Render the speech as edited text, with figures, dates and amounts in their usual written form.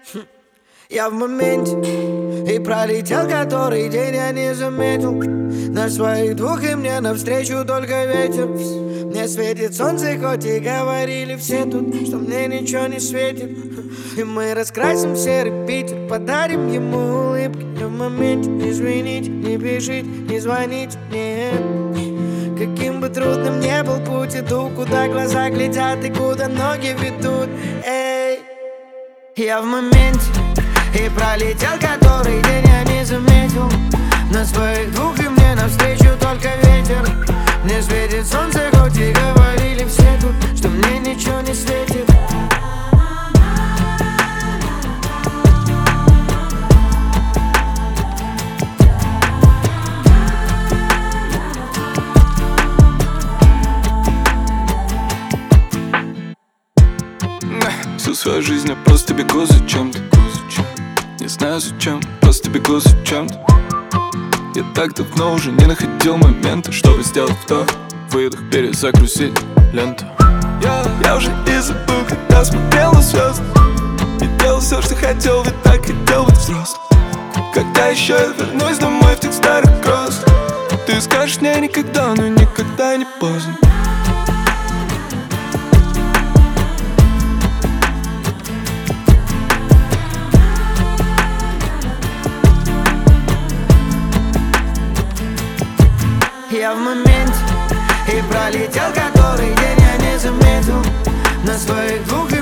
Я в моменте, и пролетел который день, я не заметил. На своих двух и мне навстречу только ветер. Мне светит солнце, хоть и говорили все тут, что мне ничего не светит. И мы раскрасим серый Питер, подарим ему улыбки. Я в моменте, извините, не пишите, не звоните, нет. Каким бы трудным ни был путь, иду, куда глаза глядят и куда ноги ведут. Эй, я в моменте, и пролетел который день, я не заметил. На своих двух и мне навстречу только ветер. Мне светит солнце, хоть и говорили все тут, что мне ничего не светит. Всю свою жизнь я просто бегу за чем-то. Не знаю зачем, просто бегу за чем-то. Я так давно уже не находил момента, чтобы сделать вдох, выдох, перезагрузить ленту. Я уже и забыл, когда смотрел на звезды, и делал все, что хотел, ведь так хотел быть взрослым. Когда еще я вернусь домой в тех старых кроссах, ты скажешь мне никогда, но никогда не поздно. Я в моменте, и пролетел который день, я не заметил. На своих двух и